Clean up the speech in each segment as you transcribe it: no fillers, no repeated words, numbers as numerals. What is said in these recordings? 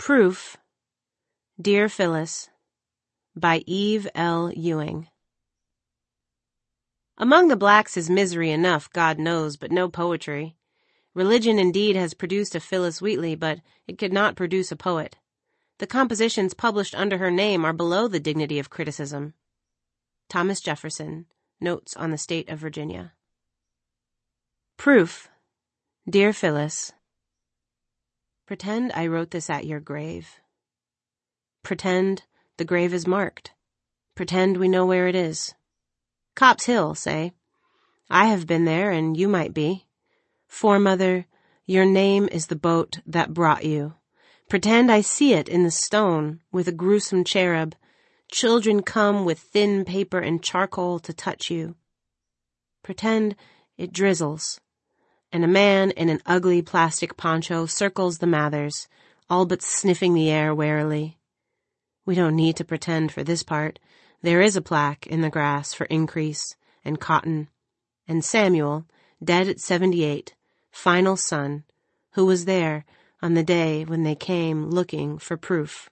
Proof, Dear Phyllis, by Eve L. Ewing. Among the blacks is misery enough, God knows, but no poetry. Religion indeed has produced a Phyllis Wheatley, but it could not produce a poet. The compositions published under her name are below the dignity of criticism. Thomas Jefferson, Notes on the State of Virginia. Proof, Dear Phyllis. Pretend I wrote this at your grave. Pretend the grave is marked. Pretend we know where it is. Copp's Hill, say. I have been there, and you might be. Foremother, your name is the boat that brought you. Pretend I see it in the stone with a gruesome cherub. Children come with thin paper and charcoal to touch you. Pretend it drizzles, and a man in an ugly plastic poncho circles the Mathers, all but sniffing the air warily. We don't need to pretend for this part. There is a plaque in the grass for increase and cotton, and Samuel, dead at 78, final son, who was there on the day when they came looking for proof.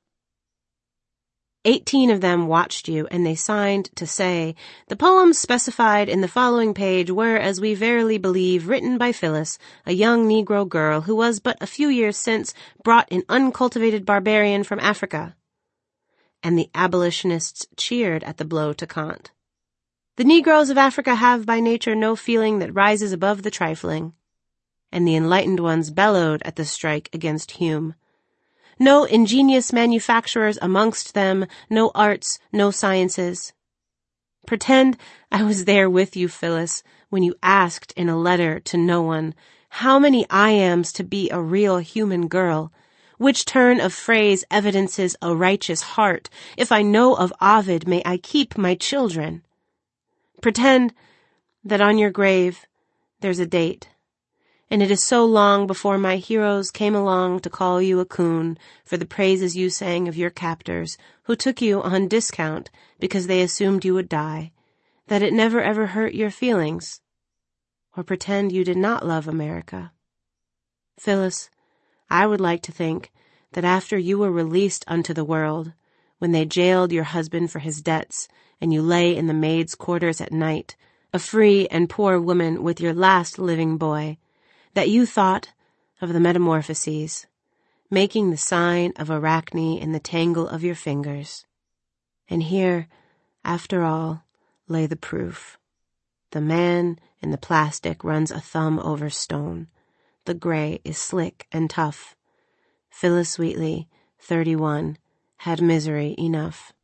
18 of them watched you, and they signed to say, the poems specified in the following page were, as we verily believe, written by Phyllis, a young Negro girl who was but a few years since brought an uncultivated barbarian from Africa. And the abolitionists cheered at the blow to Kant. The Negroes of Africa have by nature no feeling that rises above the trifling, and the enlightened ones bellowed at the strike against Hume. No ingenious manufacturers amongst them, no arts, no sciences. Pretend I was there with you, Phyllis, when you asked in a letter to no one, how many I ams to be a real human girl? Which turn of phrase evidences a righteous heart? If I know of Ovid, may I keep my children? Pretend that on your grave there's a date, and it is so long before my heroes came along to call you a coon for the praises you sang of your captors, who took you on discount because they assumed you would die, that it never ever hurt your feelings. Or pretend you did not love America. Phyllis, I would like to think that after you were released unto the world, when they jailed your husband for his debts, and you lay in the maids' quarters at night, a free and poor woman with your last living boy, that you thought of the metamorphoses, making the sign of Arachne in the tangle of your fingers. And here, after all, lay the proof. The man in the plastic runs a thumb over stone. The gray is slick and tough. Phyllis Wheatley, 31, had misery enough.